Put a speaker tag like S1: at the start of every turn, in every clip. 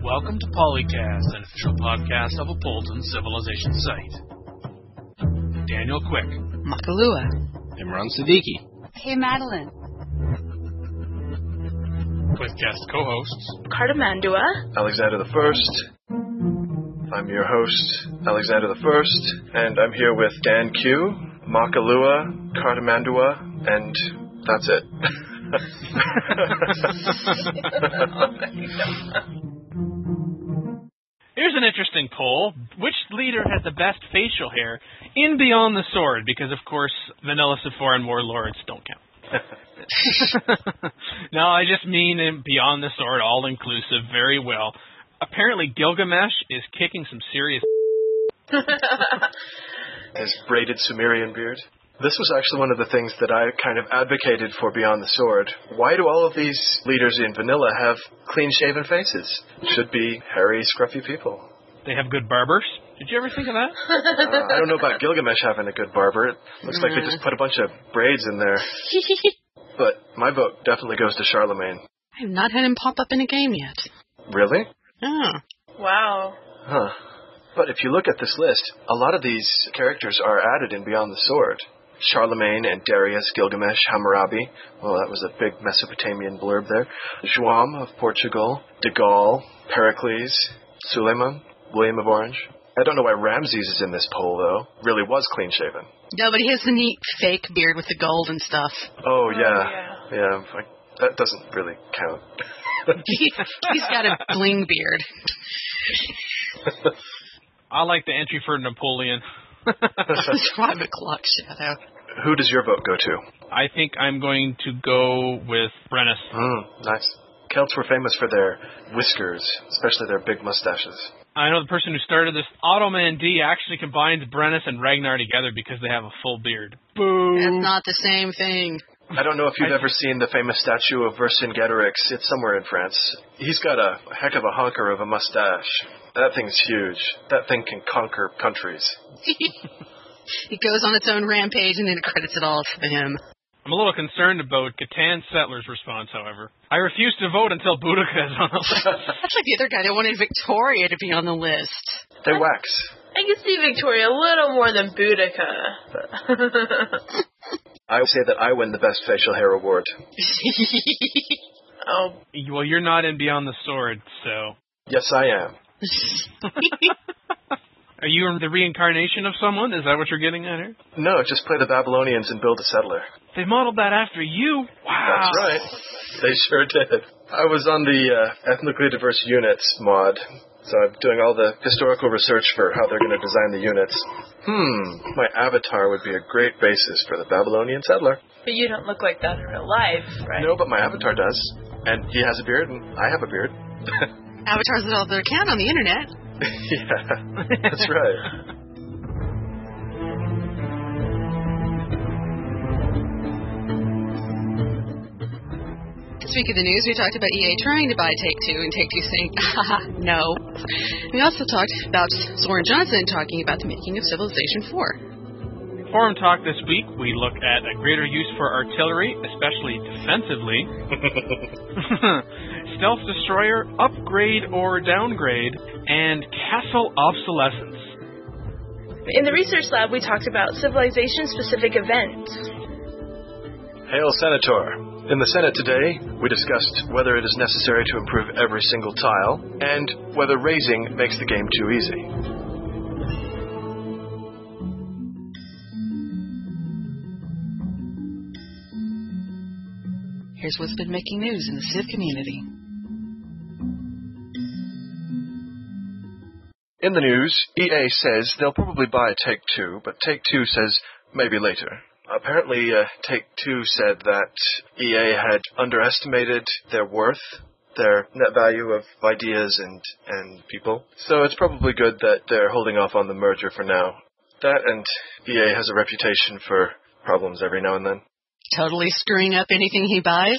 S1: Welcome to Polycast, an official podcast of a Polton civilization site. Daniel Quick.
S2: Makalua.
S3: Imran Siddiqui.
S4: Hey, Madeline.
S1: With guest co-hosts
S5: Cardamandua.
S6: Alexander the First. I'm your host, Alexander the First, and I'm here with Dan Q, Makalua, Cardamandua, and that's it.
S1: Here's an interesting poll. Which leader has the best facial hair in Beyond the Sword? Because, of course, Vanilla Sephoran Warlords don't count. No, I just mean in Beyond the Sword, all-inclusive, very well. Apparently, Gilgamesh is kicking some serious...
S6: His braided Sumerian beard. This was actually one of the things that I kind of advocated for Beyond the Sword. Why do all of these leaders in Vanilla have clean-shaven faces? Should be hairy, scruffy people.
S1: They have good barbers. Did you ever think of that?
S6: I don't know about Gilgamesh having a good barber. It looks like they just put a bunch of braids in there. But my vote definitely goes to Charlemagne.
S2: I have not had him pop up in a game yet.
S6: Really?
S2: Oh.
S5: Wow.
S6: Huh. But if you look at this list, a lot of these characters are added in Beyond the Sword. Charlemagne and Darius, Gilgamesh, Hammurabi. Well, that was a big Mesopotamian blurb there. Joam of Portugal, De Gaulle, Pericles, Suleiman, William of Orange. I don't know why Ramses is in this poll, though. Really was clean-shaven.
S2: No, but he has the neat fake beard with the gold and stuff.
S6: Oh, yeah. That doesn't really count.
S2: He's got a bling beard.
S1: I like the entry for Napoleon.
S2: 5 o'clock shadow.
S6: Who does your vote go to?
S1: I think I'm going to go with Brennus.
S6: Nice. Celts were famous for their whiskers, especially their big mustaches.
S1: I know the person who started this, Ottoman D, actually combines Brennus and Ragnar together because they have a full beard. Boo!
S2: That's not the same thing.
S6: I don't know if you've ever seen the famous statue of Vercingetorix. It's somewhere in France. He's got a heck of a honker of a mustache. That thing's huge. That thing can conquer countries.
S2: It goes on its own rampage and then it credits it all to him.
S1: I'm a little concerned about Catan Settler's response, however. I refuse to vote until Boudica is on the list.
S2: That's like the other guy that wanted Victoria to be on the list.
S6: They wax.
S5: I can see Victoria a little more than Boudica.
S6: I would say that I win the best facial hair award.
S5: Oh.
S1: Well, you're not in Beyond the Sword, so...
S6: Yes, I am.
S1: Are you the reincarnation of someone? Is that what you're getting at here?
S6: No, just play the Babylonians and build a settler.
S1: They modeled that after you? Wow.
S6: That's right. They sure did. I was on the ethnically diverse units mod, so I'm doing all the historical research for how they're going to design the units. My avatar would be a great basis for the Babylonian settler.
S5: But you don't look like that in real life, right?
S6: No, but my avatar does. And he has a beard, and I have a beard.
S2: Avatars are all their account on the internet.
S6: Yeah, that's right.
S2: Speaking of the news, we talked about EA trying to buy Take-Two and Take-Two saying, no. We also talked about Soren Johnson talking about the making of Civilization 4.
S1: Forum Talk this week, we look at a greater use for artillery, especially defensively. Stealth destroyer, upgrade or downgrade, and castle obsolescence.
S5: In the research lab, we talked about civilization-specific events.
S6: Hail, Senator. In the Senate today, we discussed whether it is necessary to improve every single tile, and whether raising makes the game too easy.
S2: Here's what's been making news in the Civ community.
S6: In the news, EA says they'll probably buy Take-Two, but Take-Two says maybe later. Apparently, Take-Two said that EA had underestimated their worth, their net value of ideas and people. So it's probably good that they're holding off on the merger for now. That and EA has a reputation for problems every now and then.
S2: Totally screwing up anything he buys?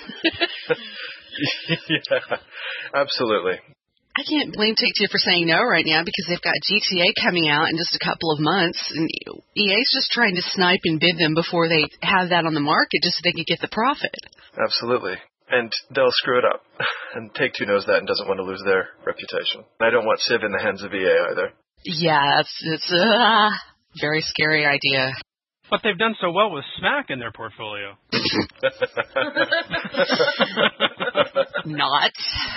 S6: Yeah, absolutely.
S2: I can't blame Take-Two for saying no right now because they've got GTA coming out in just a couple of months, and EA's just trying to snipe and bid them before they have that on the market just so they could get the profit.
S6: Absolutely. And they'll screw it up. and Take-Two knows that and doesn't want to lose their reputation. I don't want Civ in the hands of EA either.
S2: Yeah, it's a very scary idea.
S1: But they've done so well with Smack in their portfolio.
S2: Not.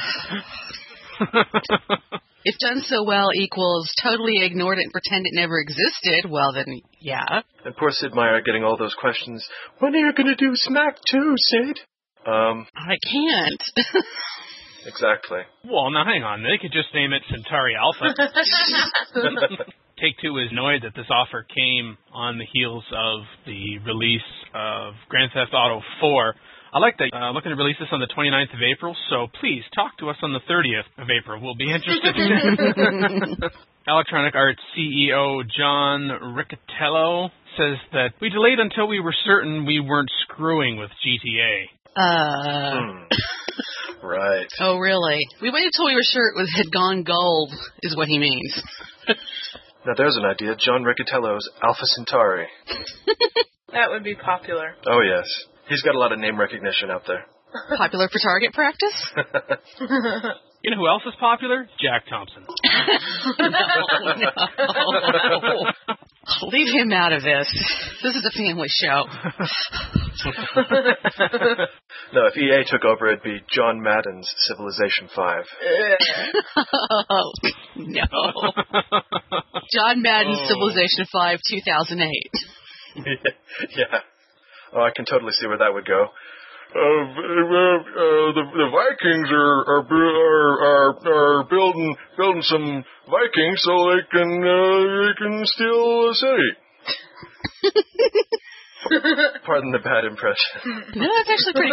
S2: If done so well equals totally ignored it and pretend it never existed, well then, yeah.
S6: And poor Sid Meier getting all those questions. When are you going to do Smack 2, Sid?
S2: I can't.
S6: Exactly.
S1: Well, now hang on. They could just name it Centauri Alpha. Take-Two is annoyed that this offer came on the heels of the release of Grand Theft Auto 4. I like that. Looking to release this on the 29th of April, so please talk to us on the 30th of April. We'll be interested. Electronic Arts CEO John Riccatello says that we delayed until we were certain we weren't screwing with GTA.
S6: Right.
S2: Oh, really? We waited till we were sure it had gone gold, is what he means.
S6: Now there's an idea. John Riccatello's Alpha Centauri.
S5: That would be popular.
S6: Oh, yes. He's got a lot of name recognition out there.
S2: Popular for target practice?
S1: You know who else is popular? Jack Thompson.
S2: No. Leave him out of this. This is a family show.
S6: No, if EA took over, it'd be John Madden's Civilization 5.
S2: Oh, no. John Madden's Civilization 5 2008.
S6: Yeah. Oh, I can totally see where that would go. The Vikings are building some Vikings so they can steal a city. Pardon the bad impression.
S2: No, that's actually pretty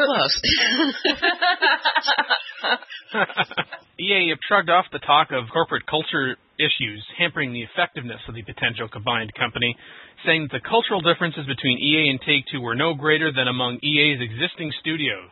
S2: close.
S1: EA shrugged off the talk of corporate culture issues hampering the effectiveness of the potential combined company, saying that the cultural differences between EA and Take-Two were no greater than among EA's existing studios.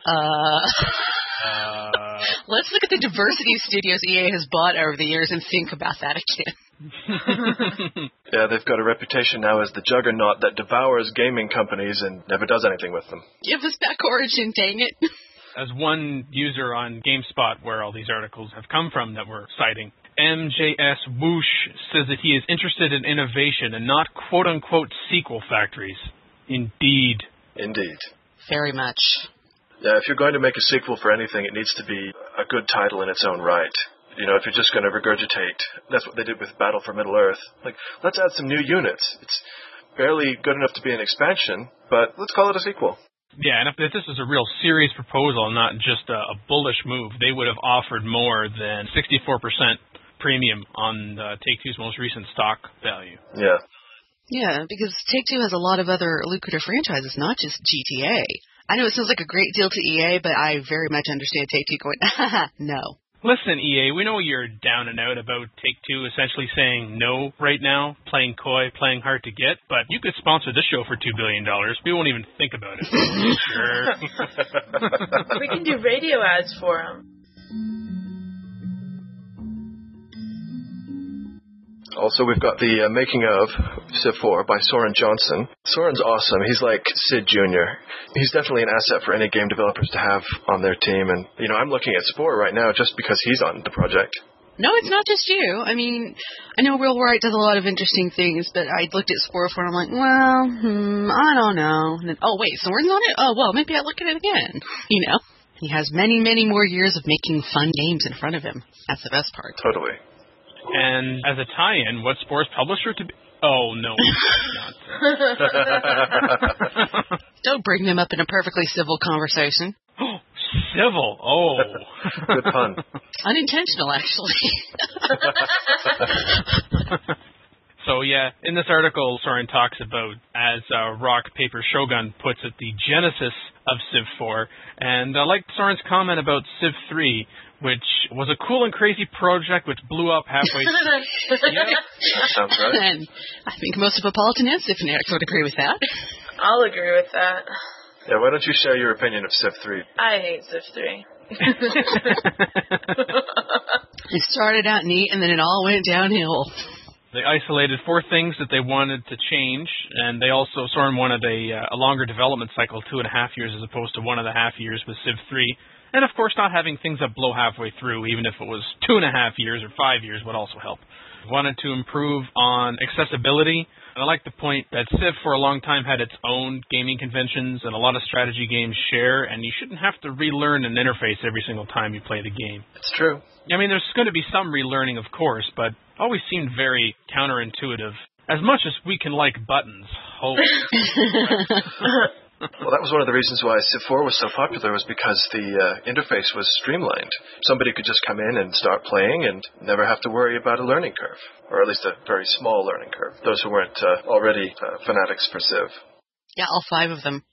S2: Let's look at the diversity of studios EA has bought over the years and think about that again.
S6: Yeah, they've got a reputation now as the juggernaut that devours gaming companies and never does anything with them.
S2: Give us back Origin, dang it.
S1: As one user on GameSpot, where all these articles have come from that we're citing, MJS Whoosh says that he is interested in innovation and not quote-unquote sequel factories. Indeed.
S6: Indeed.
S2: Very much.
S6: Yeah, if you're going to make a sequel for anything, it needs to be a good title in its own right. You know, if you're just going to regurgitate, that's what they did with Battle for Middle-earth. Like, let's add some new units. It's barely good enough to be an expansion, but let's call it a sequel.
S1: Yeah, and if this was a real serious proposal, not just a bullish move, they would have offered more than 64% premium on Take-Two's most recent stock value.
S6: Yeah.
S2: Yeah, because Take-Two has a lot of other lucrative franchises, not just GTA. I know it sounds like a great deal to EA, but I very much understand Take-Two going, no.
S1: Listen, EA, we know you're down and out about Take-Two essentially saying no right now, playing coy, playing hard to get, but you could sponsor this show for $2 billion. We won't even think about it. Sure.
S5: We can do radio ads for them.
S6: Also, we've got the making of Civ 4 by Soren Johnson. Soren's awesome. He's like Sid Jr. He's definitely an asset for any game developers to have on their team. And, you know, I'm looking at Spore right now just because he's on the project.
S2: No, it's not just you. I mean, I know Will Wright does a lot of interesting things, but I looked at Spore 4 and I'm like, well, I don't know. And then, oh, wait, Soren's on it? Oh, well, maybe I'll look at it again. You know? He has many, many more years of making fun games in front of him. That's the best part.
S6: Totally.
S1: And as a tie-in, what's Spore's publisher to be? Oh, no.
S2: Don't bring them up in a perfectly civil conversation.
S1: Civil. Oh.
S6: Good pun.
S2: Unintentional, actually.
S1: So, yeah, in this article, Soren talks about, as Rock Paper Shogun puts it, the genesis of Civ 4. And I liked Soren's comment about Civ 3, which was a cool and crazy project which blew up halfway through.
S6: Yeah, sounds right.
S2: And I think most Metropolitan and Civ fanatics would agree with that.
S5: I'll agree with that.
S6: Yeah, why don't you share your opinion of Civ 3?
S5: I hate Civ 3.
S2: It started out neat, and then it all went downhill.
S1: They isolated 4 things that they wanted to change, and they also, Soren wanted a longer development cycle, 2.5 years as opposed to 1.5 years with Civ 3. And, of course, not having things that blow halfway through, even if it was 2.5 years or 5 years, would also help. Wanted to improve on accessibility. And I like the point that Civ for a long time had its own gaming conventions, and a lot of strategy games share, and you shouldn't have to relearn an interface every single time you play the game.
S6: It's true.
S1: I mean, there's going to be some relearning, of course, but always seemed very counterintuitive. As much as we can like buttons, hope.
S6: Well, that was one of the reasons why Civ 4 was so popular, was because the interface was streamlined. Somebody could just come in and start playing and never have to worry about a learning curve, or at least a very small learning curve, those who weren't already fanatics for Civ.
S2: Yeah, all 5 of them.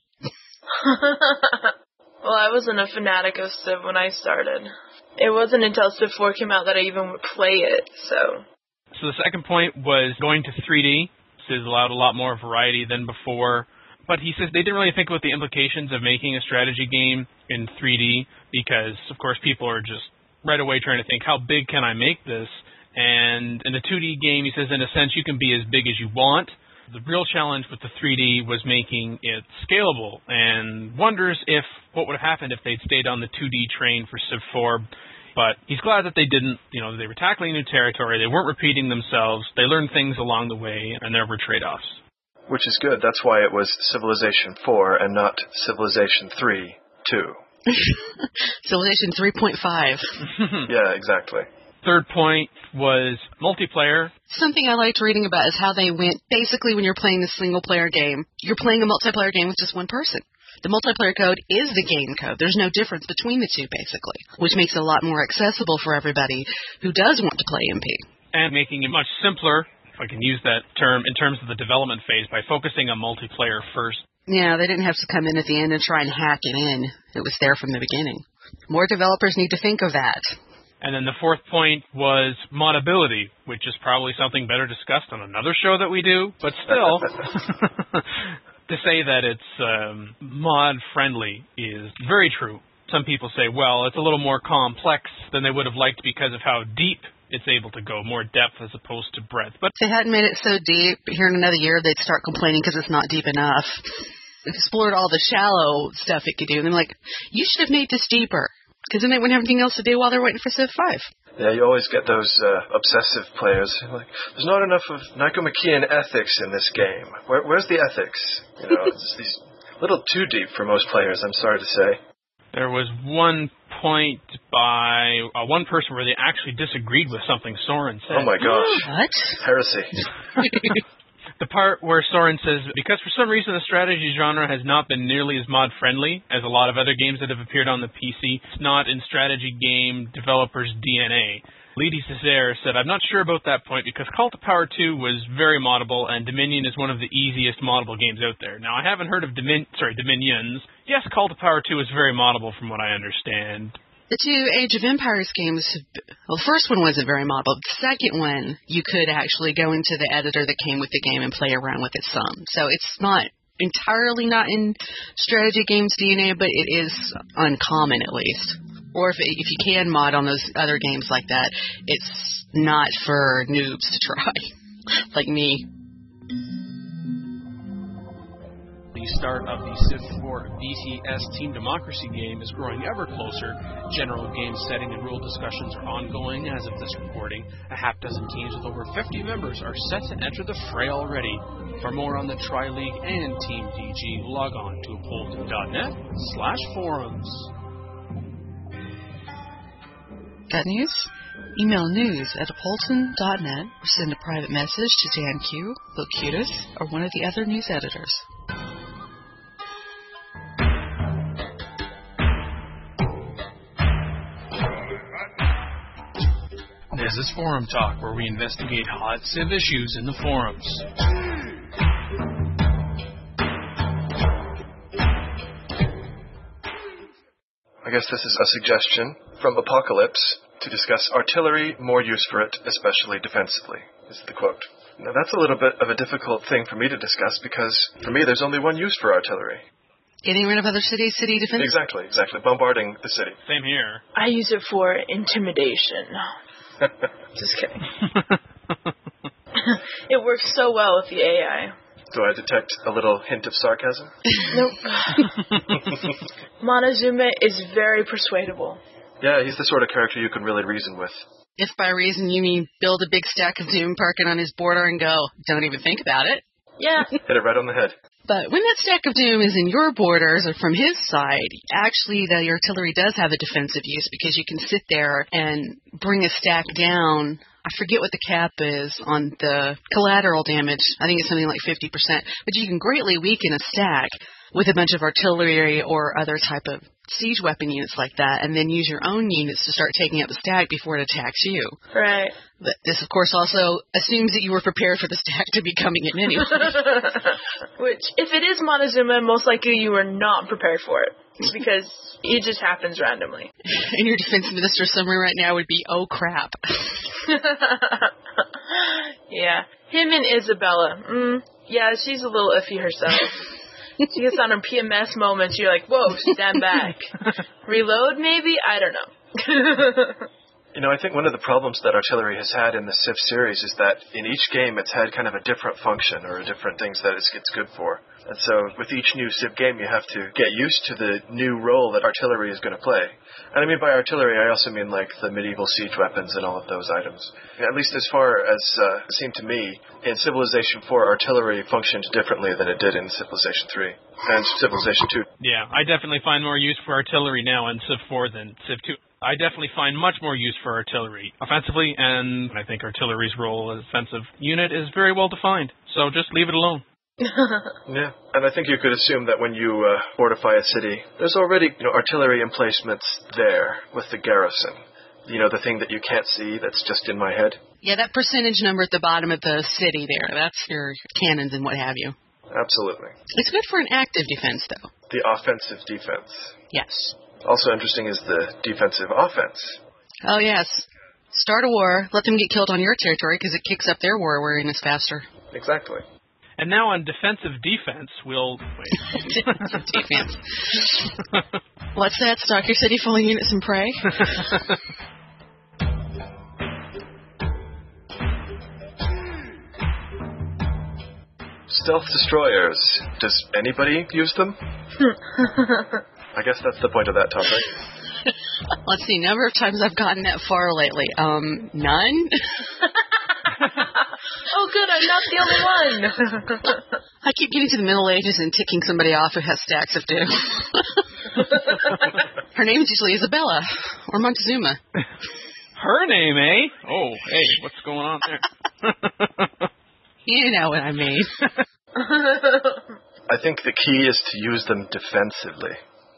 S5: Well, I wasn't a fanatic of Civ when I started. It wasn't until Civ 4 came out that I even would play it, so...
S1: So the second point was going to 3D. Civ allowed a lot more variety than before. But he says they didn't really think about the implications of making a strategy game in 3D because, of course, people are just right away trying to think, how big can I make this? And in a 2D game, he says, in a sense, you can be as big as you want. The real challenge with the 3D was making it scalable, and wonders if what would have happened if they'd stayed on the 2D train for Civ 4. But he's glad that they didn't. You know, they were tackling new territory. They weren't repeating themselves. They learned things along the way, and there were trade-offs.
S6: Which is good. That's why it was Civilization 4 and not Civilization 3, 2.
S2: Civilization 3.5.
S6: Yeah, exactly.
S1: Third point was multiplayer.
S2: Something I liked reading about is how they went, basically when you're playing the single-player game, you're playing a multiplayer game with just one person. The multiplayer code is the game code. There's no difference between the two, basically, which makes it a lot more accessible for everybody who does want to play MP.
S1: And making it much simpler, if I can use that term, in terms of the development phase, by focusing on multiplayer first.
S2: Yeah, they didn't have to come in at the end and try and hack it in. It was there from the beginning. More developers need to think of that.
S1: And then the fourth point was modability, which is probably something better discussed on another show that we do, but still, to say that it's mod-friendly is very true. Some people say, well, it's a little more complex than they would have liked because of how deep it's able to go, more depth as opposed to breadth. But
S2: if they hadn't made it so deep, here in another year, they'd start complaining because it's not deep enough. It explored all the shallow stuff it could do, and they're like, you should have made this deeper, because then they wouldn't have anything else to do while they're waiting for Civ 5.
S6: Yeah, you always get those obsessive players. Like, there's not enough of Nicomachean ethics in this game. Where's the ethics? You know, it's these little too deep for most players, I'm sorry to say. There
S1: was one point by one person where they actually disagreed with something Soren said.
S6: Oh my gosh.
S2: What?
S6: Heresy.
S1: The part where Soren says, because for some reason the strategy genre has not been nearly as mod-friendly as a lot of other games that have appeared on the PC, it's not in strategy game developers' DNA. Lady Césaire said, I'm not sure about that point because Cult of Power 2 was very moddable and Dominion is one of the easiest moddable games out there. Now, I haven't heard of Dominions. Yes, Cult of Power 2 is very moddable from what I understand.
S2: The two Age of Empires games, well, the first one wasn't very moddable. The second one, you could actually go into the editor that came with the game and play around with it some. So it's not entirely not in strategy games DNA, but it is uncommon at least. Or if you can mod on those other games like that, it's not for noobs to try, like me.
S1: The start of the Civ 4 BTS Team Democracy game is growing ever closer. General game setting and rule discussions are ongoing as of this recording. A half dozen teams with over 50 members are set to enter the fray already. For more on the Tri-League and Team DG, log on to Upholton.net/forums.
S2: Got news? Email news@upholton.net or send a private message to Dan Q, Locutus, or one of the other news editors.
S1: This is Forum Talk, where we investigate hot Civ issues in the forums.
S6: I guess this is a suggestion from Apocalypse to discuss artillery, more use for it, especially defensively, is the quote. Now, that's a little bit of a difficult thing for me to discuss because, for me, there's only one use for artillery.
S2: Getting rid of other cities, city defense?
S6: Exactly. Bombarding the city.
S1: Same here.
S5: I use it for intimidation. Just kidding. It works so well with the AI.
S6: Do I detect a little hint of sarcasm?
S5: Nope. Montezuma is very persuadable.
S6: Yeah, he's the sort of character you can really reason with.
S2: If by reason you mean build a big stack of Zoom, park it on his border, and go, don't even think about it.
S5: Yeah.
S6: Hit it right on the head.
S2: But when that stack of doom is in your borders or from his side, actually the artillery does have a defensive use because you can sit there and bring a stack down. I forget what the cap is on the collateral damage. I think it's something like 50%. But you can greatly weaken a stack with a bunch of artillery or other type of siege weapon units like that, and then use your own units to start taking out the stack before it attacks you.
S5: Right.
S2: But this, of course, also assumes that you were prepared for the stack to be coming in anyway.
S5: Which, if it is Montezuma, most likely you were not prepared for it, because it just happens randomly.
S2: And your defense minister summary right now would be, oh, crap.
S5: Yeah. Him and Isabella. Yeah, she's a little iffy herself. She gets on her PMS moments, you're like, whoa, stand back. Reload, maybe? I don't know.
S6: You know, I think one of the problems that artillery has had in the Civ series is that in each game it's had kind of a different function or different things that it's good for. And so with each new Civ game you have to get used to the new role that artillery is going to play. And I mean by artillery I also mean like the medieval siege weapons and all of those items. At least as far as it seemed to me, in Civilization 4 artillery functioned differently than it did in Civilization 3 and Civilization 2.
S1: Yeah, I definitely find more use for artillery now in Civ 4 than Civ 2. I definitely find much more use for artillery offensively, and I think artillery's role as a defensive unit is very well defined. So just leave it alone.
S6: Yeah, and I think you could assume that when you fortify a city, there's already artillery emplacements there with the garrison. You know, the thing that you can't see that's just in my head?
S2: Yeah, that percentage number at the bottom of the city there, that's your cannons and what have you.
S6: Absolutely.
S2: It's good for an active defense, though.
S6: The offensive defense.
S2: Yes.
S6: Also interesting is the defensive offense.
S2: Oh, yes. Start a war, let them get killed on your territory because it kicks up their war awareness faster.
S6: Exactly.
S1: And now on defensive defense, we'll... Wait.
S2: Defensive defense. What's that? Stock your city full of units and pray?
S6: Stealth destroyers. Does anybody use them? I guess that's the point of that topic.
S2: Let's see, number of times I've gotten that far lately. None?
S5: Oh, good, I'm not the only one.
S2: I keep getting to the Middle Ages and ticking somebody off who has stacks of doom. Her name is usually Isabella or Montezuma.
S1: Her name, eh? Oh, hey, what's going on there?
S2: You know what I mean.
S6: I think the key is to use them defensively.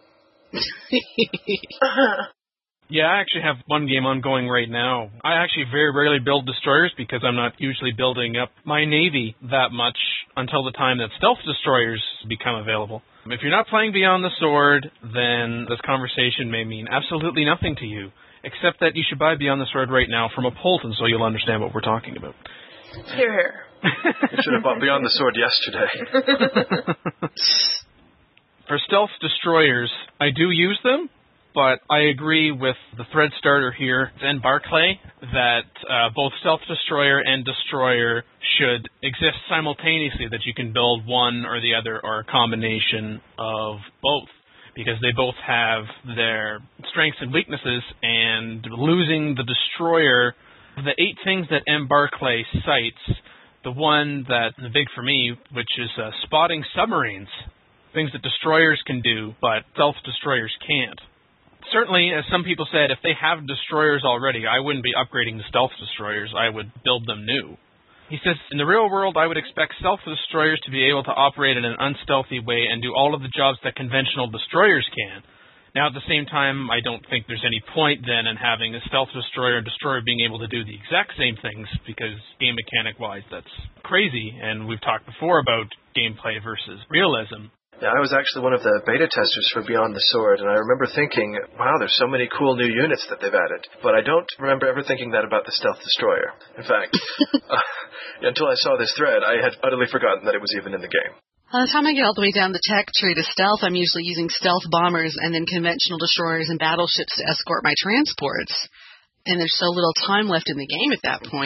S1: Yeah, I actually have one game ongoing right now. I actually very rarely build destroyers because I'm not usually building up my navy that much until the time that stealth destroyers become available. If you're not playing Beyond the Sword, then this conversation may mean absolutely nothing to you, except that you should buy Beyond the Sword right now from a Polton so you'll understand what we're talking about.
S5: Hear, hear.
S6: You should have bought Beyond the Sword yesterday.
S1: For stealth destroyers, I do use them, but I agree with the thread starter here, Zen Barclay, that both stealth destroyer and destroyer should exist simultaneously, that you can build one or the other or a combination of both, because they both have their strengths and weaknesses, and losing the destroyer, the 8 things that M. Barclay cites, the one that's big for me, which is spotting submarines, things that destroyers can do, but stealth destroyers can't. Certainly, as some people said, if they have destroyers already, I wouldn't be upgrading the stealth destroyers. I would build them new. He says, in the real world, I would expect stealth destroyers to be able to operate in an unstealthy way and do all of the jobs that conventional destroyers can. Now, at the same time, I don't think there's any point then in having a stealth destroyer and destroyer being able to do the exact same things, because game mechanic-wise, that's crazy, and we've talked before about gameplay versus realism.
S6: Yeah, I was actually one of the beta testers for Beyond the Sword, and I remember thinking, wow, there's so many cool new units that they've added. But I don't remember ever thinking that about the Stealth Destroyer. In fact, until I saw this thread, I had utterly forgotten that it was even in the game.
S2: By the time I get all the way down the tech tree to stealth, I'm usually using stealth bombers and then conventional destroyers and battleships to escort my transports. And there's so little time left in the game at that point.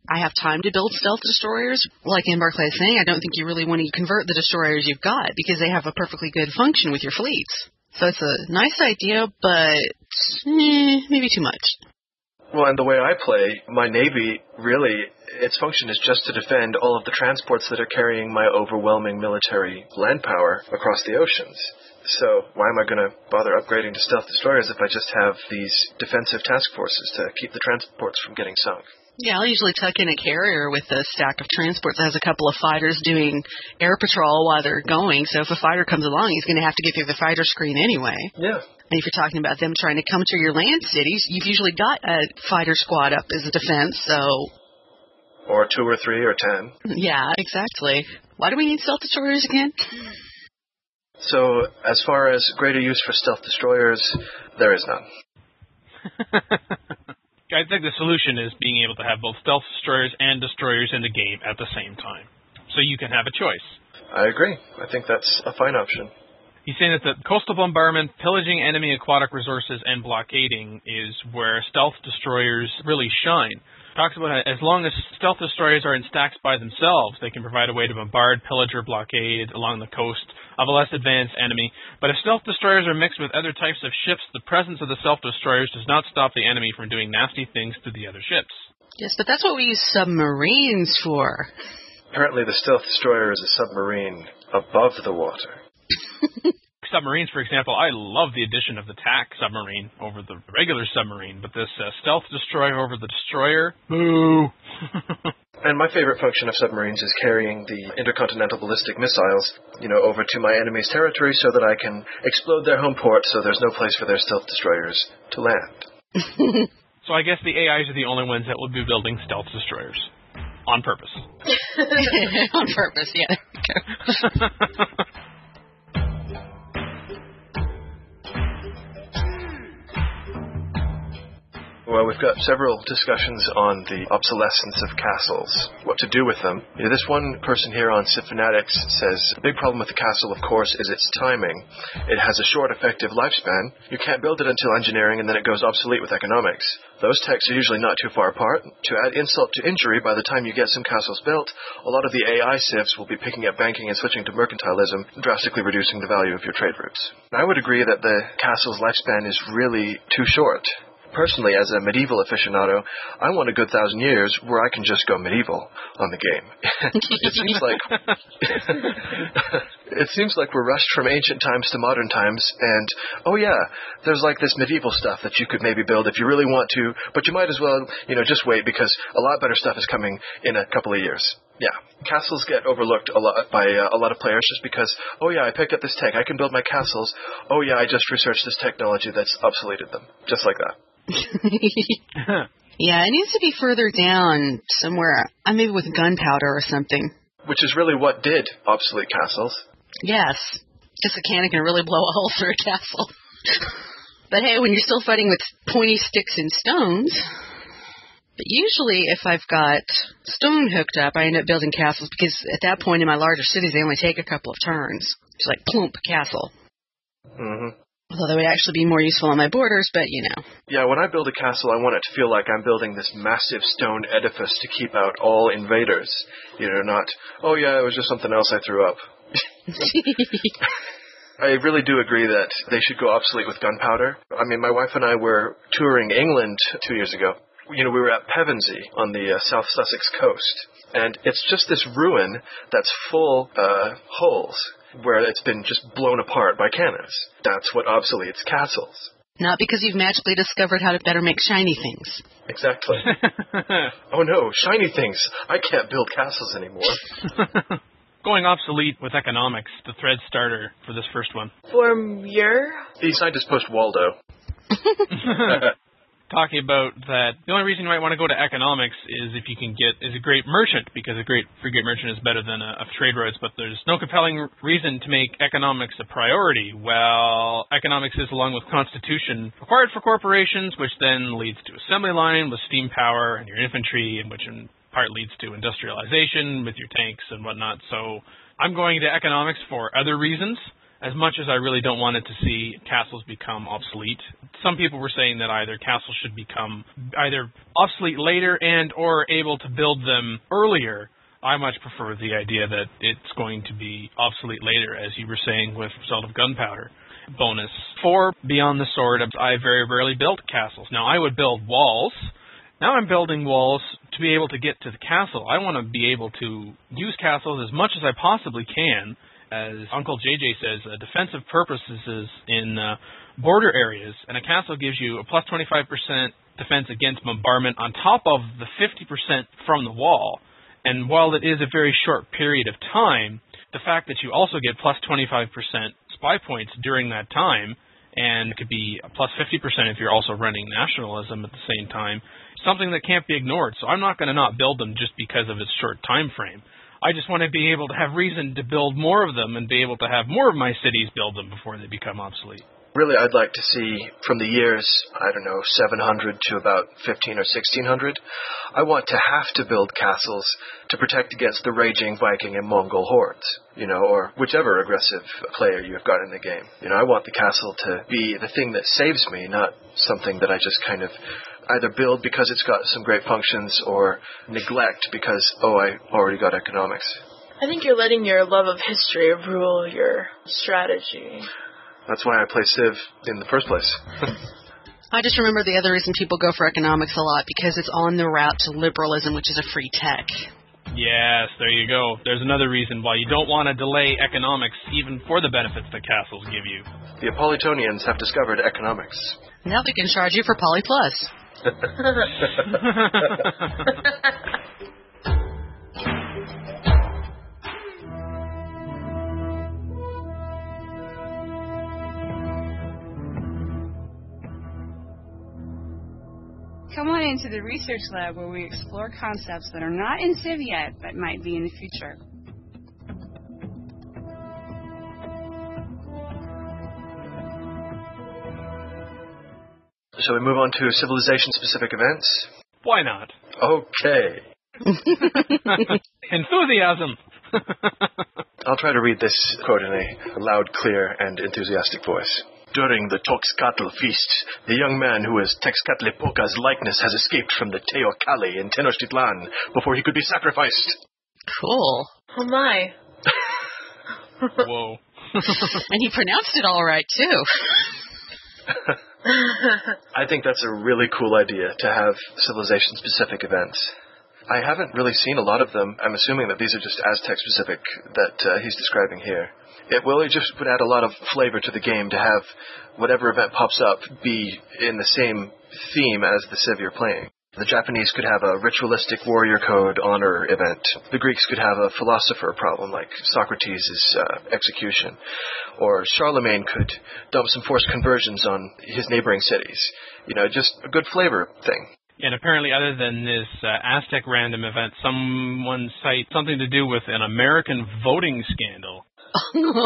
S2: I have time to build stealth destroyers. Like Barclay is saying, I don't think you really want to convert the destroyers you've got because they have a perfectly good function with your fleets. So it's a nice idea, but maybe too much.
S6: Well, and the way I play, my Navy, really, its function is just to defend all of the transports that are carrying my overwhelming military land power across the oceans. So why am I going to bother upgrading to stealth destroyers if I just have these defensive task forces to keep the transports from getting sunk?
S2: Yeah, I'll usually tuck in a carrier with a stack of transports that has a couple of fighters doing air patrol while they're going. So if a fighter comes along, he's going to have to get through the fighter screen anyway.
S6: Yeah.
S2: And if you're talking about them trying to come to your land cities, you've usually got a fighter squad up as a defense, so...
S6: Or 2 or 3 or 10.
S2: Yeah, exactly. Why do we need stealth destroyers again?
S6: So, as far as greater use for stealth destroyers, there is none.
S1: I think the solution is being able to have both stealth destroyers and destroyers in the game at the same time. So you can have a choice.
S6: I agree. I think that's a fine option.
S1: He's saying that the coastal bombardment, pillaging enemy aquatic resources, and blockading is where stealth destroyers really shine. Talks about how as long as stealth destroyers are in stacks by themselves, they can provide a way to bombard, pillage, or blockade along the coast of a less advanced enemy. But if stealth destroyers are mixed with other types of ships, the presence of the stealth destroyers does not stop the enemy from doing nasty things to the other ships.
S2: Yes, but that's what we use submarines for.
S6: Apparently the stealth destroyer is a submarine above the water.
S1: Submarines, for example, I love the addition of the TAC submarine over the regular submarine, but this stealth destroyer over the destroyer, boo!
S6: And my favorite function of submarines is carrying the intercontinental ballistic missiles, over to my enemy's territory so that I can explode their home port so there's no place for their stealth destroyers to land.
S1: So I guess the AIs are the only ones that will be building stealth destroyers. On purpose.
S2: On purpose, yeah.
S6: Well, we've got several discussions on the obsolescence of castles, what to do with them. This one person here on Civ Fanatics says, the big problem with the castle, of course, is its timing. It has a short, effective lifespan. You can't build it until engineering, and then it goes obsolete with economics. Those techs are usually not too far apart. To add insult to injury, by the time you get some castles built, a lot of the AI civs will be picking up banking and switching to mercantilism, drastically reducing the value of your trade routes. I would agree that the castle's lifespan is really too short. Personally, as a medieval aficionado, I want a good 1,000 years where I can just go medieval on the game. It seems like we're rushed from ancient times to modern times, and, there's like this medieval stuff that you could maybe build if you really want to, but you might as well, just wait because a lot better stuff is coming in a couple of years. Yeah, castles get overlooked a lot by a lot of players just because, I picked up this tech, I can build my castles. I just researched this technology that's obsoleted them. Just like that.
S2: Yeah, it needs to be further down somewhere, maybe with gunpowder or something.
S6: Which is really what did obsolete castles.
S2: Yes, just a cannon can really blow a hole through a castle. But hey, when you're still fighting with pointy sticks and stones... But usually if I've got stone hooked up, I end up building castles because at that point in my larger cities, they only take a couple of turns. It's like, plump, castle.
S6: Mm-hmm.
S2: Although they would actually be more useful on my borders, but
S6: Yeah, when I build a castle, I want it to feel like I'm building this massive stone edifice to keep out all invaders. Not, it was just something else I threw up. I really do agree that they should go obsolete with gunpowder. I mean, my wife and I were touring England 2 years ago. We were at Pevensey on the South Sussex coast, and it's just this ruin that's full holes where it's been just blown apart by cannons. That's what obsoletes castles.
S2: Not because you've magically discovered how to better make shiny things.
S6: Exactly. Oh no, shiny things! I can't build castles anymore.
S1: Going obsolete with economics, the thread starter for this first one.
S6: The scientist post Waldo.
S1: Talking about that, the only reason you might want to go to economics is if you can get a great merchant, because a great frigate merchant is better than a trade routes, but there's no compelling reason to make economics a priority. Well, economics is, along with constitution, required for corporations, which then leads to assembly line with steam power and your infantry, and which in part leads to industrialization with your tanks and whatnot. So I'm going to economics for other reasons. as much as I really don't want it to see castles become obsolete. Some people were saying that either castles should become either obsolete later and or able to build them earlier. I much prefer the idea that it's going to be obsolete later, as you were saying with Result of Gunpowder. Bonus 4, Beyond the Sword, I very rarely built castles. Now, I would build walls. Now I'm building walls to be able to get to the castle. I want to be able to use castles as much as I possibly can. As Uncle JJ says, defensive purposes in border areas, and a castle gives you a plus 25% defense against bombardment on top of the 50% from the wall. And while it is a very short period of time, the fact that you also get plus 25% spy points during that time, and it could be a plus 50% if you're also running nationalism at the same time, something that can't be ignored. So I'm not going to not build them just because of its short time frame. I just want to be able to have reason to build more of them and be able to have more of my cities build them before they become obsolete.
S6: Really, I'd like to see from the years, 700 to about 15 or 1600, I want to have to build castles to protect against the raging Viking and Mongol hordes, or whichever aggressive player you've got in the game. I want the castle to be the thing that saves me, not something that I just kind of either build because it's got some great functions or neglect because, I already got economics.
S5: I think you're letting your love of history rule your strategy.
S6: That's why I play Civ in the first place.
S2: I just remember the other reason people go for economics a lot, because it's on the route to liberalism, which is a free tech.
S1: Yes, there you go. There's another reason why you don't want to delay economics, even for the benefits that castles give you.
S6: The Apolitonians have discovered economics.
S2: Now they can charge you for Poly Plus.
S3: Come on into the research lab where we explore concepts that are not in Civ yet, but might be in the future.
S6: Shall we move on to civilization-specific events?
S1: Why not?
S6: Okay.
S1: Enthusiasm!
S6: I'll try to read this quote in a loud, clear, and enthusiastic voice. During the Toxcatl feast, the young man who is Texcatlipoca's likeness has escaped from the Teocalli in Tenochtitlan before he could be sacrificed.
S2: Cool.
S5: Oh my.
S1: Whoa.
S2: And he pronounced it all right, too.
S6: I think that's a really cool idea to have civilization-specific events. I haven't really seen a lot of them. I'm assuming that these are just Aztec-specific that he's describing here. It just would add a lot of flavor to the game to have whatever event pops up be in the same theme as the Civ you're playing. The Japanese could have a ritualistic warrior code honor event. The Greeks could have a philosopher problem like Socrates' execution. Or Charlemagne could dump some forced conversions on his neighboring cities. Just a good flavor thing.
S1: And apparently, other than this Aztec random event, someone cited something to do with an American voting scandal. No,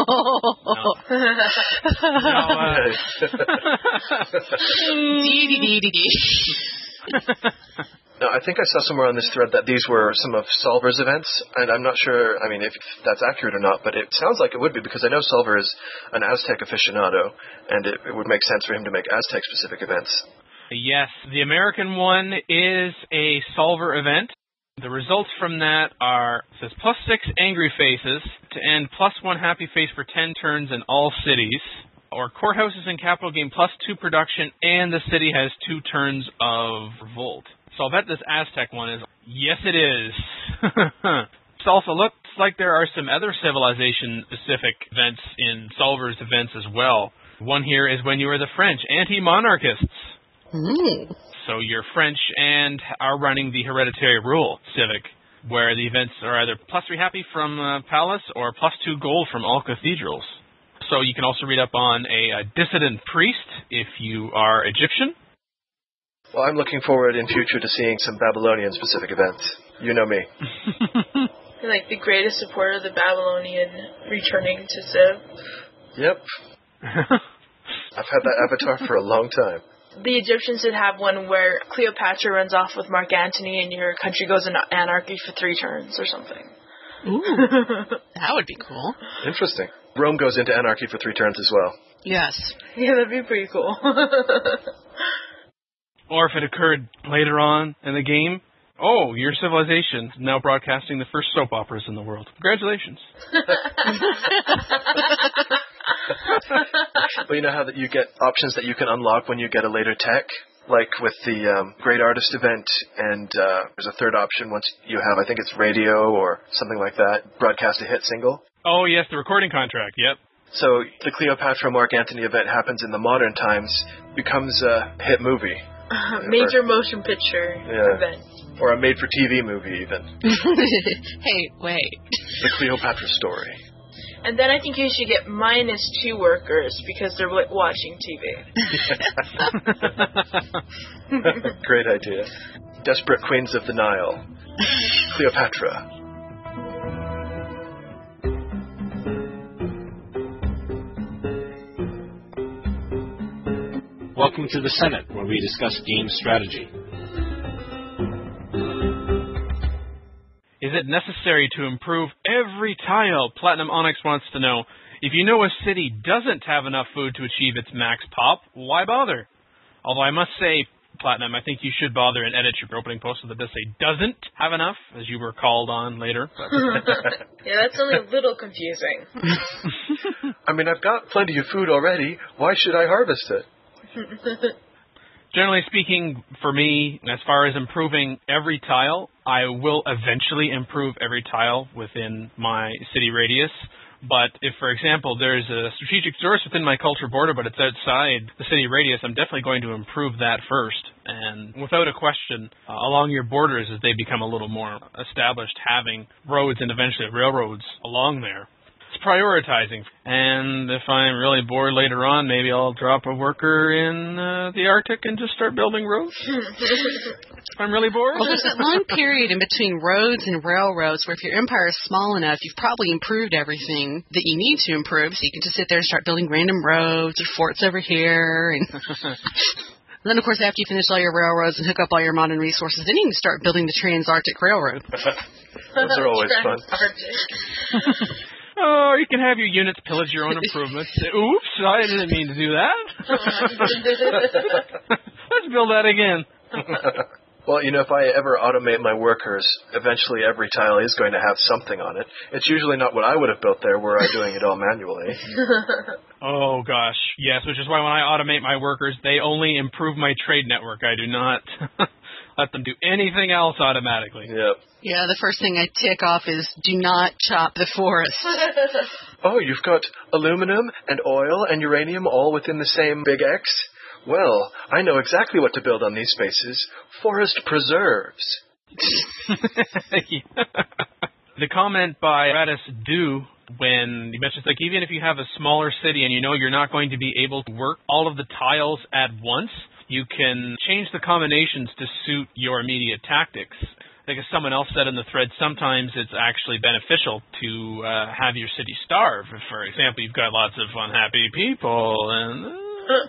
S6: No, I think I saw somewhere on this thread that these were some of Solver's events, and I'm not sure, if that's accurate or not, but it sounds like it would be, because I know Solver is an Aztec aficionado, and it would make sense for him to make Aztec-specific events.
S1: Yes, the American one is a Solver event. The results from that are, it says, +6 angry faces to end +1 happy face for 10 turns in all cities, or courthouses in capital gain +2 production, and the city has 2 turns of revolt. So I'll bet this Aztec one is, yes it is. It also looks like there are some other civilization-specific events in Solver's events as well. One here is when you are the French, anti-monarchists. So you're French and are running the hereditary rule civic, where the events are either +3 happy from Palace or +2 gold from all cathedrals. So you can also read up on a dissident priest if you are Egyptian.
S6: Well, I'm looking forward in future to seeing some Babylonian-specific events. You know me.
S5: You're like the greatest supporter of the Babylonian returning to Civ.
S6: Yep. I've had that avatar for a long time.
S5: The Egyptians should have one where Cleopatra runs off with Mark Antony and your country goes into anarchy for 3 turns or something.
S2: Ooh, that would be cool.
S6: Interesting. Rome goes into anarchy for 3 turns as well.
S2: Yes.
S5: Yeah, that'd be pretty cool.
S1: Or if it occurred later on in the game, oh, your civilization now broadcasting the first soap operas in the world. Congratulations.
S6: Well, you know how that you get options that you can unlock when you get a later tech? Like with the Great Artist event, and there's a third option once you have, I think it's radio or something like that, broadcast a hit single.
S1: Oh, yes, the recording contract, yep.
S6: So the Cleopatra Mark Antony event happens in the modern times, becomes a hit movie.
S5: Major motion picture event.
S6: Or a made-for-TV movie, even.
S2: Hey, wait.
S6: The Cleopatra story.
S5: And then I think you should get -2 workers because they're watching TV.
S6: Great idea. Desperate Queens of the Nile. Cleopatra.
S4: Welcome to the Senate, where we discuss game strategy.
S1: Is it necessary to improve every tile? Platinum Onyx wants to know. If you know a city doesn't have enough food to achieve its max pop, why bother? Although I must say, Platinum, I think you should bother and edit your opening post so that does say doesn't have enough, as you were called on later.
S5: Yeah, that's only a little confusing.
S6: I mean, I've got plenty of food already. Why should I harvest it?
S1: Generally speaking, for me, as far as improving every tile, I will eventually improve every tile within my city radius. But if, for example, there's a strategic source within my culture border, but it's outside the city radius, I'm definitely going to improve that first. And without a question, along your borders, as they become a little more established, having roads and eventually railroads along there. It's prioritizing. And if I'm really bored later on, maybe I'll drop a worker in the Arctic and just start building roads. If I'm really bored.
S2: Well, there's that long period in between roads and railroads where if your empire is small enough, you've probably improved everything that you need to improve, so you can just sit there and start building random roads or forts over here. And and then, of course, after you finish all your railroads and hook up all your modern resources, then you can start building the Trans-Arctic Railroad.
S6: Those are always fun.
S1: Oh, you can have your units pillage your own improvements. Oops, I didn't mean to do that. Let's build that again.
S6: Well, you know, if I ever automate my workers, eventually every tile is going to have something on it. It's usually not what I would have built there, were I doing it all manually.
S1: Oh, gosh. Yes, which is why when I automate my workers, they only improve my trade network. I do not let them do anything else automatically.
S6: Yep.
S2: Yeah, the first thing I tick off is do not chop the forest.
S6: Oh, you've got aluminum and oil and uranium all within the same big X? Well, I know exactly what to build on these spaces. Forest preserves.
S1: The comment by Radis Du, when he mentions, like, even if you have a smaller city and you know you're not going to be able to work all of the tiles at once, you can change the combinations to suit your immediate tactics. Like as someone else said in the thread, sometimes it's actually beneficial to have your city starve. If, for example, you've got lots of unhappy people and...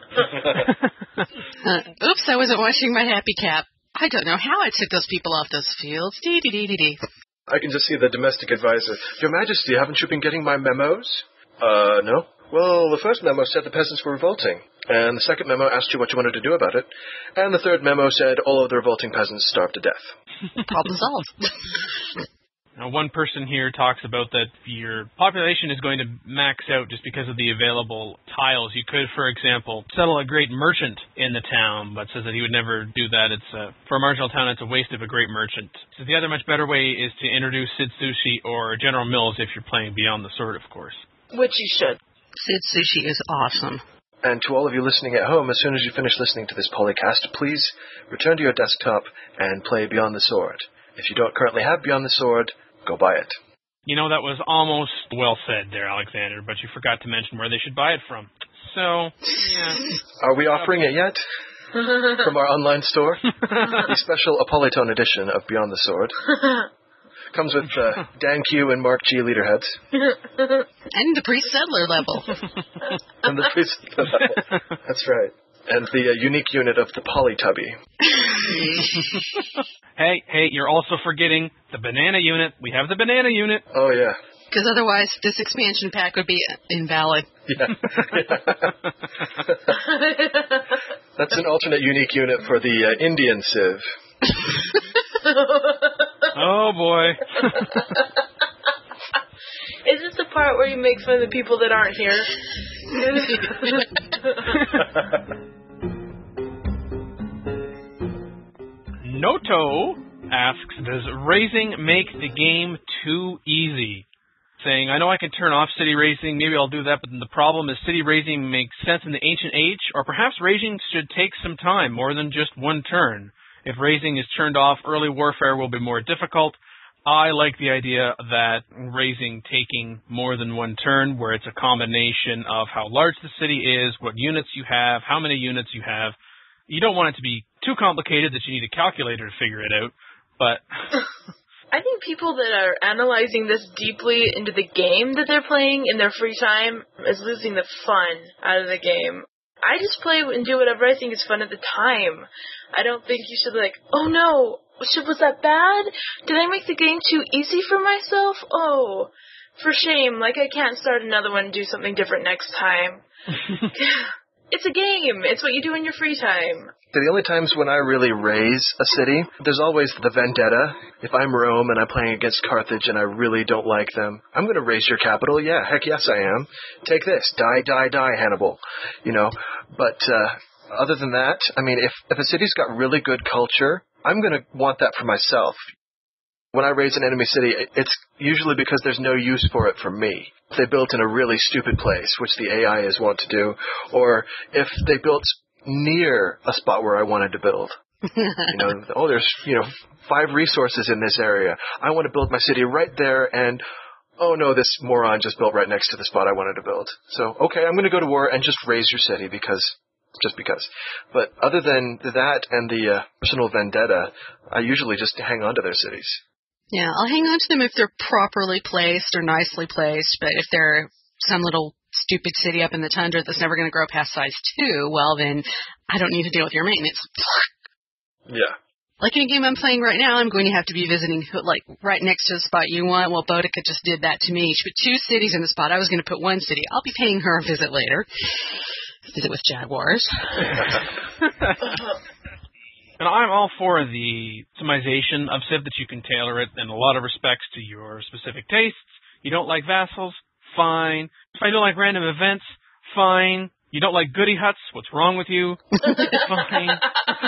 S2: Oops, I wasn't watching my happy cap. I don't know how I took those people off those fields. Dee-dee-dee-dee-dee.
S6: I can just see the domestic advisor. Your Majesty, haven't you been getting my memos? No. Well, the first memo said the peasants were revolting, and the second memo asked you what you wanted to do about it, and the third memo said all of the revolting peasants starved to death.
S2: Problem solved.
S1: Now, one person here talks about that your population is going to max out just because of the available tiles. You could, for example, settle a great merchant in the town, but says that he would never do that. It's for a marginal town, it's a waste of a great merchant. So the other much better way is to introduce Sid Sushi or General Mills if you're playing Beyond the Sword, of course.
S5: Which you should.
S2: Sid Sushi is awesome.
S6: And to all of you listening at home, as soon as you finish listening to this polycast, please return to your desktop and play Beyond the Sword. If you don't currently have Beyond the Sword, go buy it.
S1: You know, that was almost well said there, Alexander, but you forgot to mention where they should buy it from. So, yeah.
S6: Are we offering it yet? From our online store? The special Apolytone edition of Beyond the Sword. Comes with Dan Q and Mark G leaderheads.
S2: And the pre-settler level.
S6: And the pre-settler level. That's right. And the unique unit of the Polytubby.
S1: Hey, you're also forgetting the banana unit. We have the banana unit.
S6: Oh, yeah.
S2: Because otherwise, this expansion pack would be invalid.
S6: Yeah. That's an alternate unique unit for the Indian Civ.
S1: Oh, boy.
S5: Is this the part where you make fun of the people that aren't here?
S1: Noto asks, does raising make the game too easy? Saying, I know I can turn off city raising, maybe I'll do that, but the problem is city raising makes sense in the ancient age, or perhaps raising should take some time, more than just one turn. If raising is turned off, early warfare will be more difficult. I like the idea that raising taking more than one turn, where it's a combination of how large the city is, what units you have, how many units you have. You don't want it to be too complicated that you need a calculator to figure it out, but...
S5: I think people that are analyzing this deeply into the game that they're playing in their free time is losing the fun out of the game. I just play and do whatever I think is fun at the time. I don't think you should be like, oh no, was that bad? Did I make the game too easy for myself? Oh, for shame, like I can't start another one and do something different next time. It's a game. It's what you do in your free time.
S6: The only times when I really raise a city, there's always the vendetta. If I'm Rome and I'm playing against Carthage and I really don't like them, I'm going to raise your capital. Yeah, heck yes I am. Take this. Die, Hannibal. You know, but other than that, I mean, if a city's got really good culture, I'm going to want that for myself. When I raise an enemy city, it's usually because there's no use for it for me. If they built in a really stupid place, which the AI is wont to do, or if they built near a spot where I wanted to build. There's 5 resources in this area. I want to build my city right there, and oh no, this moron just built right next to the spot I wanted to build. So, okay, I'm going to go to war and just raise your city because. But other than that and the personal vendetta, I usually just hang on to their cities.
S2: Yeah, I'll hang on to them if they're properly placed or nicely placed, but if they're some little stupid city up in the tundra that's never going to grow past size 2, well then, I don't need to deal with your maintenance.
S6: Yeah.
S2: Like in a game I'm playing right now, I'm going to have to be visiting, like, right next to the spot you want. Well, Boudica just did that to me. She put 2 cities in the spot. I was going to put 1 city. I'll be paying her a visit later. Visit with Jaguars.
S1: And I'm all for the customization of Civ, that you can tailor it in a lot of respects to your specific tastes. You don't like vassals? Fine. If I don't like random events? Fine. You don't like goody huts? What's wrong with you? Fine.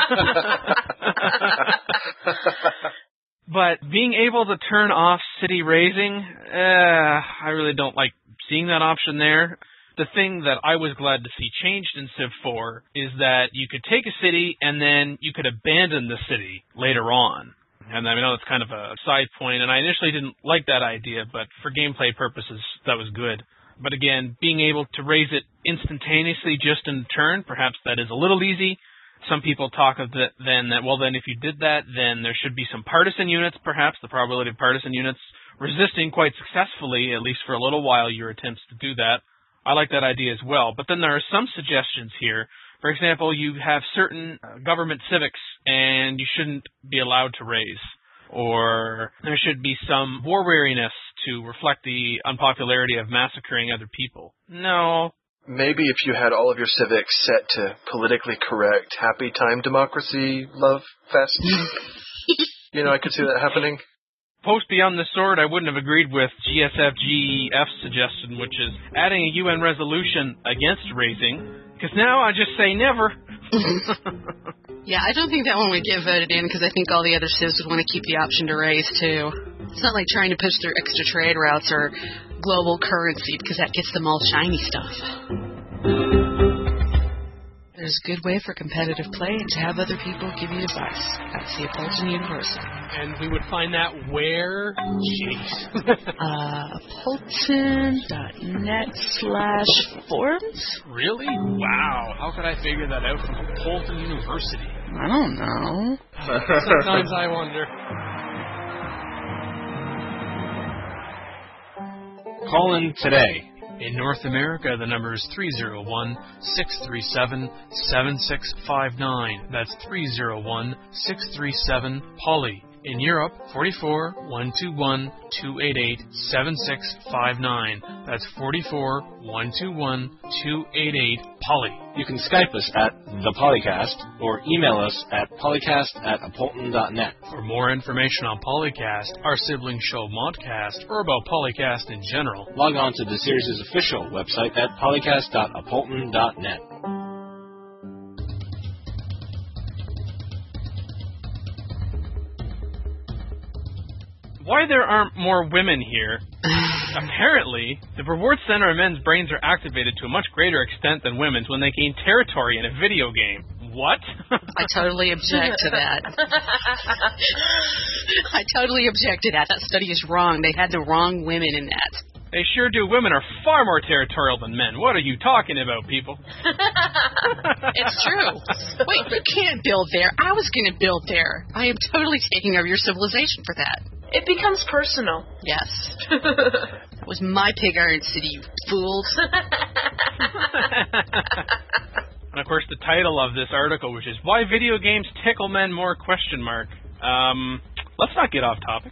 S1: But being able to turn off city raising, I really don't like seeing that option there. The thing that I was glad to see changed in Civ 4 is that you could take a city and then you could abandon the city later on. And I know it's kind of a side point, and I initially didn't like that idea, but for gameplay purposes, that was good. But again, being able to raise it instantaneously just in a turn, perhaps that is a little easy. Some people talk of that then if you did that, then there should be some partisan units, perhaps, the probability of partisan units resisting quite successfully, at least for a little while, your attempts to do that. I like that idea as well. But then there are some suggestions here. For example, you have certain government civics, and you shouldn't be allowed to raise. Or there should be some war weariness to reflect the unpopularity of massacring other people. No.
S6: Maybe if you had all of your civics set to politically correct, happy time democracy, love fest. I could see that happening.
S1: Post Beyond the Sword, I wouldn't have agreed with GSF-GEF's suggestion, which is adding a UN resolution against raising, because now I just say never.
S2: Yeah, I don't think that one would get voted in, because I think all the other civs would want to keep the option to raise, too. It's not like trying to push through extra trade routes or global currency, because that gets them all shiny stuff. There's a good way for competitive play and to have other people give you advice. That's the Appleton University.
S1: And we would find that where? Jeez.
S2: Appleton.net/forums?
S1: Really? Wow. How could I figure that out from Appleton University?
S2: I don't know.
S1: Sometimes I wonder.
S4: Call in today.
S1: In North America, the number is 301-637-7659. That's 301-637-POLY. In Europe, 44-121-288-7659. That's 44-121-288-POLY.
S4: You can Skype us at The Polycast or email us at polycast@apolton.net.
S1: For more information on Polycast, our sibling show Modcast, or about Polycast in general,
S4: log on to the series' official website at polycast.apolton.net.
S1: Why there aren't more women here? Apparently, the reward center of men's brains are activated to a much greater extent than women's when they gain territory in a video game. What?
S2: I totally object to that. I totally object to that. That study is wrong. They had the wrong women in that.
S1: They sure do. Women are far more territorial than men. What are you talking about, people?
S2: It's true. Wait, you can't build there. I was going to build there. I am totally taking over your civilization for that.
S5: It becomes personal.
S2: Yes. It was my pig iron city, you fools.
S1: And of course, the title of this article, which is "Why Video Games Tickle Men More?" ? Let's not get off topic.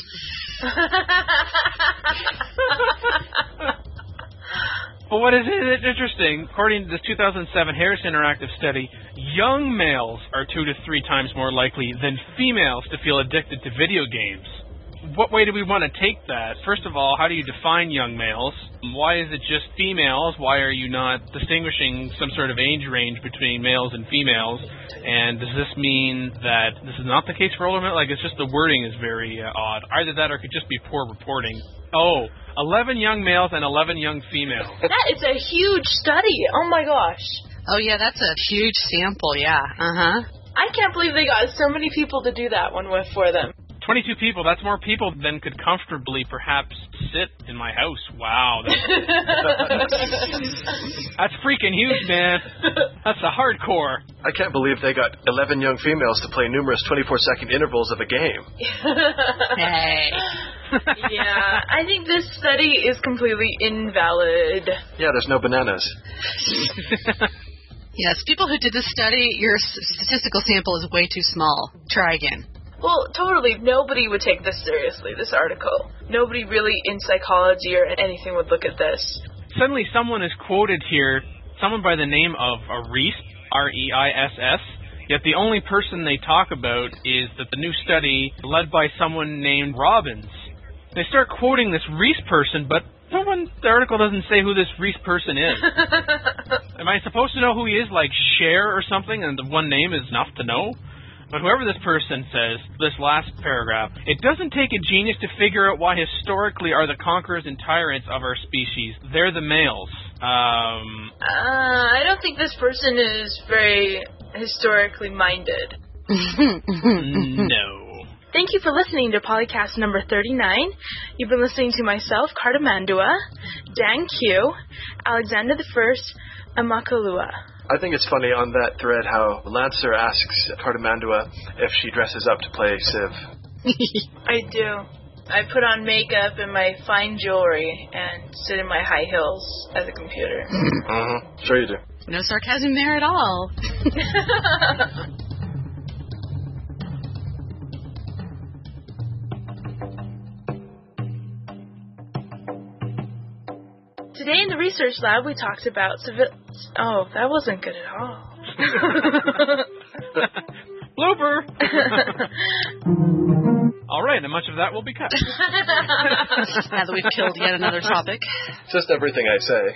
S1: But what is interesting, according to this 2007 Harris Interactive study, young males are 2 to 3 times more likely than females to feel addicted to video games. What way do we want to take that? First of all, how do you define young males? Why is it just females? Why are you not distinguishing some sort of age range between males and females? And does this mean that this is not the case for older men? Like, it's just the wording is very odd. Either that or it could just be poor reporting. Oh, 11 young males and 11 young females.
S5: That is a huge study. Oh, my gosh.
S2: Oh, yeah, that's a huge sample, yeah. Uh-huh.
S5: I can't believe they got so many people to do that one with for them.
S1: 22 people, that's more people than could comfortably perhaps sit in my house. Wow. That's freaking huge, man. That's a hardcore.
S6: I can't believe they got 11 young females to play numerous 24-second intervals of a game.
S2: Hey.
S5: Yeah, I think this study is completely invalid.
S6: Yeah, there's no bananas.
S2: Yes, people who did this study, your statistical sample is way too small. Try again.
S5: Well, totally. Nobody would take this seriously, this article. Nobody really in psychology or anything would look at this.
S1: Suddenly someone is quoted here, someone by the name of Reiss, R-E-I-S-S, yet the only person they talk about is that the new study led by someone named Robbins. They start quoting this Reiss person, but the article doesn't say who this Reiss person is. Am I supposed to know who he is, like Cher or something, and the one name is enough to know? But whoever this person says, this last paragraph, it doesn't take a genius to figure out why historically are the conquerors and tyrants of our species. They're the males.
S5: I don't think this person is very historically minded.
S1: No.
S5: Thank you for listening to Polycast number 39. You've been listening to myself, Cardamandua, Dan Q, Alexander I, and Makalua.
S6: I think it's funny on that thread how Lancer asks Cardamandua if she dresses up to play Civ.
S5: I do. I put on makeup and my fine jewelry and sit in my high heels at the computer.
S6: Mm-hmm. Sure you do.
S2: No sarcasm there at all.
S5: Today in the research lab, we talked about Oh, that wasn't good at all.
S1: Blooper! All right, and much of that will be cut.
S2: Now that we've killed yet another topic.
S6: Just everything I say.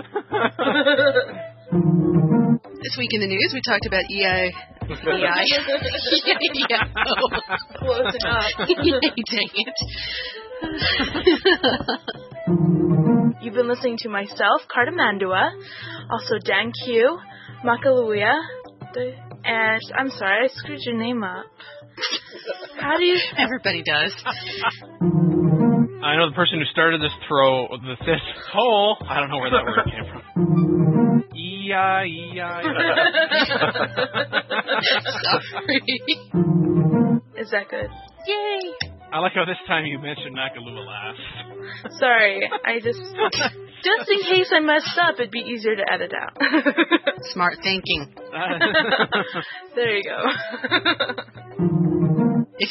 S2: This week in the news, we talked about EI.
S5: Close enough.
S2: Dang it.
S5: You've been listening to myself, Cardamandua, also Dan Q, Makaluya, and I'm sorry, I screwed your name up. How do you...
S2: Everybody does.
S1: I know the person who started this hole. I don't know where that word came from.
S2: Sorry.
S5: Is that good?
S2: Yay.
S1: I like how this time you mentioned Nakalua last.
S5: Sorry, I just in case I messed up, it'd be easier to edit out.
S2: Smart thinking.
S5: There you go.
S2: If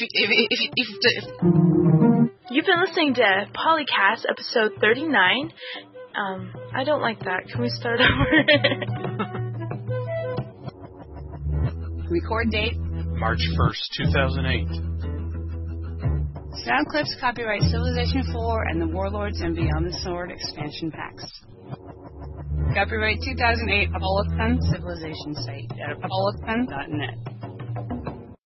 S5: You've been listening to Polycast episode 39. I don't like that. Can we start over?
S3: Record date
S4: March 1st, 2008.
S3: Sound clips copyright Civilization 4 and the Warlords and Beyond the Sword expansion packs. Copyright 2008 Apollothon Civilization site at apollothon.net.